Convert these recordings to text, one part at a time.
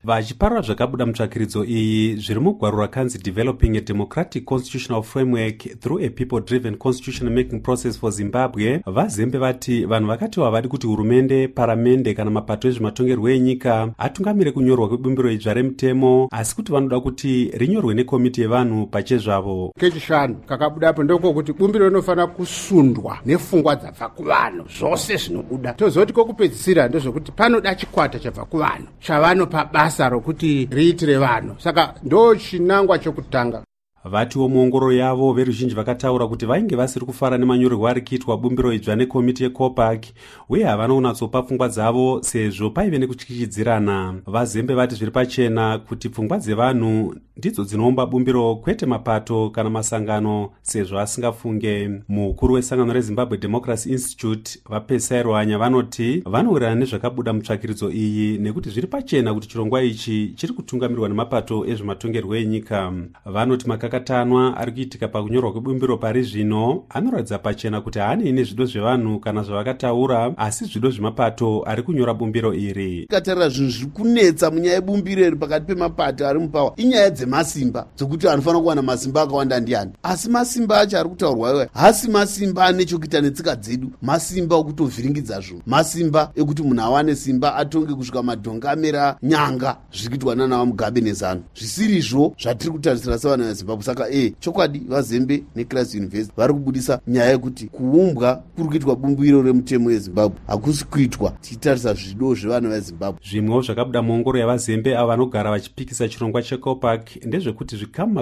Vachiparura zvakabuda mutsvakiridzo iyi zviri mugwaro rakanzi Developing a Democratic Constitutional Framework through a People-Driven Constitution Making Process for Zimbabwe, vaZembe vati vanhu vakati havadi kuti hurumende, paramende kana mapato ezvematongerwo enyika atungamire kunyorwa kwebumbiro idzva remutemo, asi kuti vanoda kuti rinyorwe nekomiti yevanhu pachezvavo. Kechishanu kakabudapo ndokokuti bumbiro rinofanira kusundwa nepfungwa dzabva kuvanhu zvose zvinobuda. Tozoti kokupedzisira ndozvokuti panoda chikwata chabva kuvanhu chavanopa basa rokuti riitire vanhu. Saka ndo chinangwa chokutanga. Vatiwo muongororo yavo veruzhinji vakataura kuti vainge vasiri kufara nemanyorerwo ari kuitwa bumbiro idzva nekomiti yeCOPAC uye havana kunatsopa pfungwa dzavo sezvo paive nekutyikidzirana. VaZembe vati zviri pachena kuti pfungwa dzevanhu ndidzo dzinoumba bumbiro, kwete mapato kana masangano sezvo asingafunge. Mukuru wesangano reZimbabwe Democracy Institute vaPesai Rwanya vanoti vanowirirana nezvakabuda mutsvakiridzo iyi nekuti zviri pachena kuti chirongwa ichi chiri kutungamirwa nemapato ezvematongerwo enyika. Vanoti makakatanwa ari kuitika pakunyorwa kwebumbiro pari zvino anoratidza pachena kuti haanei nezvido zvevanhu kana zvavakataura, asi zvido zvemapato ari kunyora bumbiro iri. Katarira zvinhu zviri kunetsa munyaya yebumbiro iri pakati pemapato ari mupawa inyaya dzemasimba, dzokuti anofanira kuwana masimba akawanda ndiani. Asi masimba acho ari kutaurwa iwe hasi masimba ane chokuita netsika dzedu, masimba okutovhiringidza zvinhu, masimba ekuti munhu awane simba atonge kusvika madhongamera nyanga zvirikuitwa nana Mugabe nezano. Zvisirizvo zvatiri kutarisira sevanhu veZimbabwe. Saka chokwadi vaZembe neChrist University vari kubudisa nyaya yekuti kuumbwa kuri kuitwa bumbiro remutemo yeZimbabwe hakusi kuitwa tichitarisa zvido zvevanhu veZimbabwe. Zvimwewo zvakabuda muongoro yavaZembe ava vanogara vachipikisa chirongwa cheCOPAC ndezvekuti zvikamu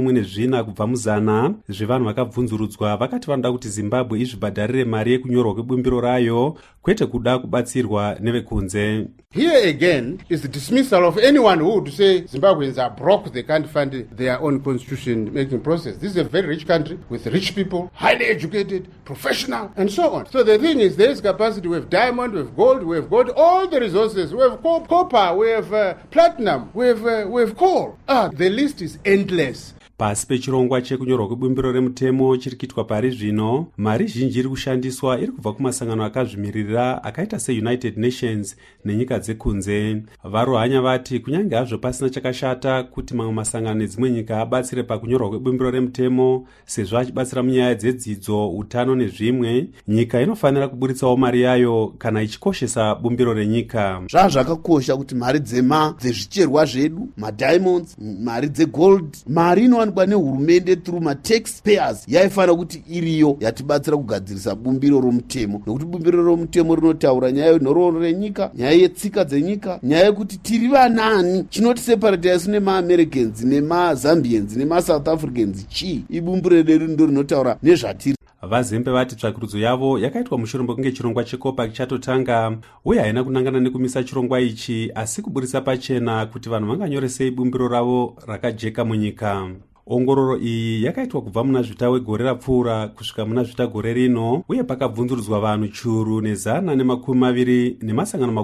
40 kubva muzana zvevanhu vakabvunzurudzwa vakati vanoda kuti Zimbabwe izvibhadharire mari yekunyorwa kwebumbiro rayo, kwete kuda kubatsirwa nevekunze. Here again is the dismissal of anyone who would say Zimbabweans are broke, they can't fund their own constitution making process. This is a very rich country with rich people, highly educated, professional, and so on. So the thing is, there is capacity. We have diamond, we have gold, we have got all the resources. We have copper, we have platinum, we have coal. The list is endless. Pasi pechirongwa chekunyorwa kwebumbiro remutemo chiri kuitwa pari zvino, mari zhinji iri kushandiswa iri kubva kumasangano akazvimiririra akaita seUnited Nations nenyika dzekunze. Varuhanya vati kunyange hazvo pasina chakashata kuti mamwe masangano nedzimwe nyika abatsire pakunyorwa kwebumbiro remutemo sezvo achibatsira munyaya dzedzidzo, utano nezvimwe, nyika inofanira kuburitsawo mari yayo kana ichikoshesa bumbiro renyika. Zvakakosha kuti mari dzezvicherwa zvedu, madiamonds, mari dzegold, mari inowanikwa nehurumende through mataxpayers yaifanira kuti iriyo yatibatsira kugadzirisa bumbiro romutemo, nokuti bumbiro romutemo rinotaura nyaya yenhoroondo renyika, nyaya yetsika dzenyika, nyaya yekuti tiri vanani, chinotiseparata isu nemaAmericans nemaZambians nemaSouth Africans chii. Ibumbiro redu ndo rinotaura nezvatiri. VaZembe vati tsvakirudzo yavo yakaitwa mushure mekunge chirongwa cheCOPAC chatotanga uye haina kunangana nekumisa chirongwa ichi, asi kuburisa pachena kuti vanhu vanganyoresei bumbiro ravo rakajeka munyika. Ongororo iyi yakaitwa kubva muna zvita wegore rapfuura kusvika muna zvita gore rino uye pakabvunzurudzwa vanhu churu nezana nemakumi 20 nemasangano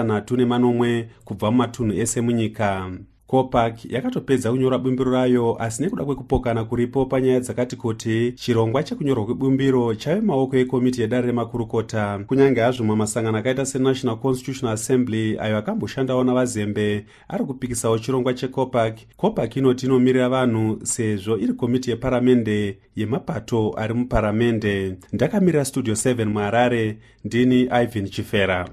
60 kubva mumatunhu ese munyika. COPAC yakatopedza kunyora bumbiro rayo, asi nekuda kwekupokana kuripo panyaya dzakati kuti chirongwa chekunyorwa kwebumbiro chave maoko ekomiti yedare remakurukota. Kunyange hazvo masangano akaita seNational Constitutional Assembly ayo akamboshandawo navaZembe ari kupikisawo chirongwa cheCOPAC. COPAC inoti inomirira vanhu sezvo iri komiti yeparamende yemapato ari muparamende. Ndakamirira Studio 7 muHarare, ndini Ivan Chifera.